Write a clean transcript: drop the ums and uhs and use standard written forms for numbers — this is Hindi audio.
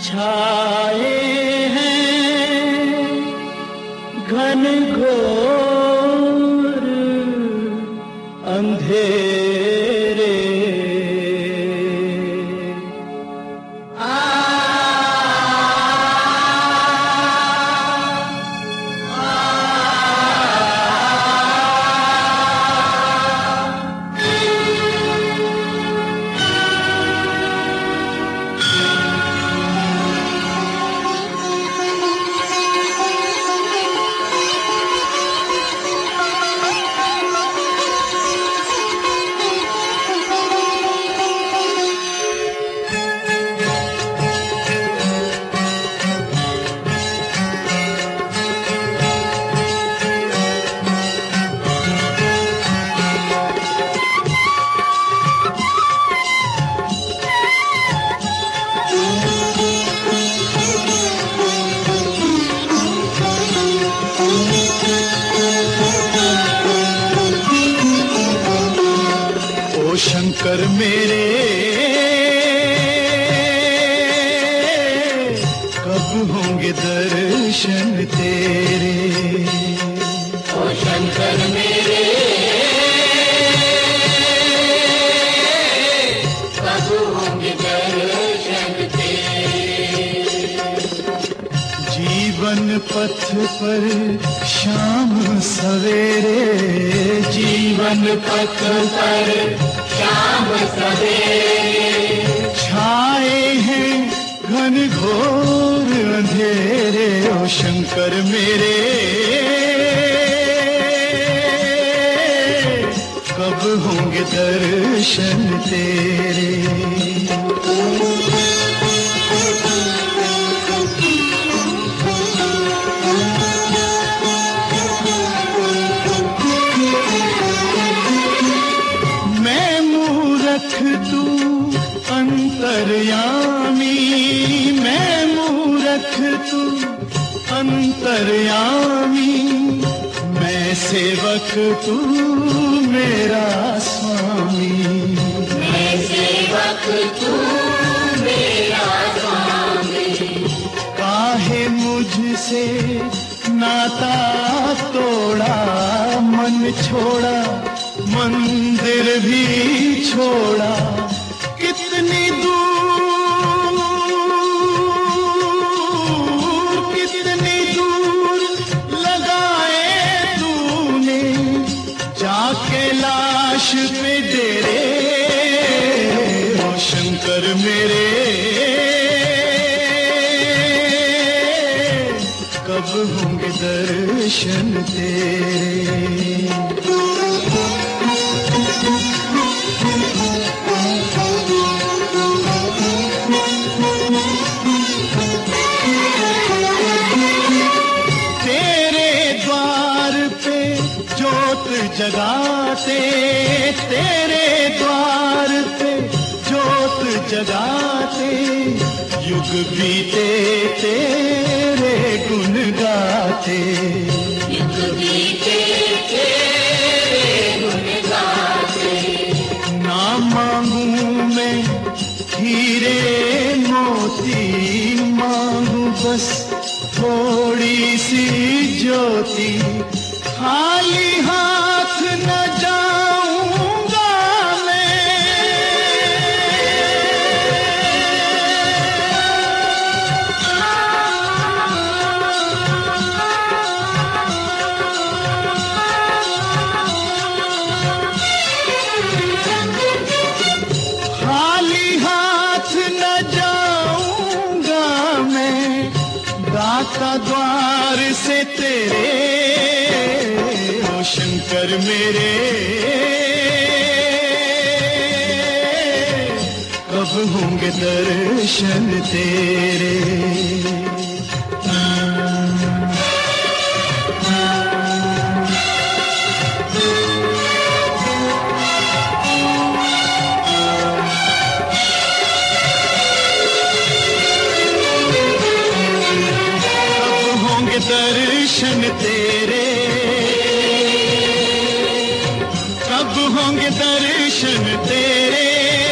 छाए हैं घन घोर अंधेरे। शंकर मेरे कब होंगे दर्शन तेरे। ओ शंकर मेरे कब होंगे दर्शन तेरे। जीवन पथ पर शाम सवेरे, जीवन पथ पर शाम सवेरे छाए हैं घन घोर अंधेरे। ओ शंकर मेरे कब होंगे दर्शन तेरे। तू अंतर्यामी, मैं मूरख तू अंतर्यामी, मैं सेवक तू मेरा स्वामी। मैं सेवक तू मेरा स्वामी। काहे मुझसे नाता तोड़ा, मन छोड़ा मंदिर भी छोड़ा। कितनी दूर कितनी दूर लगाए तूने जाके लाश पे डेरे। ओ शंकर मेरे कब होंगे दर्शन तेरे। जगाते तेरे द्वार पे जोत जगाते, युग बीते तेरे गुण गाते। युग बीते तेरे गुण गाते। ना मांगू मैं हीरे मोती, मांगू बस थोड़ी सी ज्योति। खाली हाथ न जाऊंगा मैं, खाली हाथ न जाऊंगा मैं दाता द्वार से तेरे। शंकर मेरे कब होंगे दर्शन तेरे। कब होंगे दर्शन तेरे। कब होंगे दर्शन तेरे।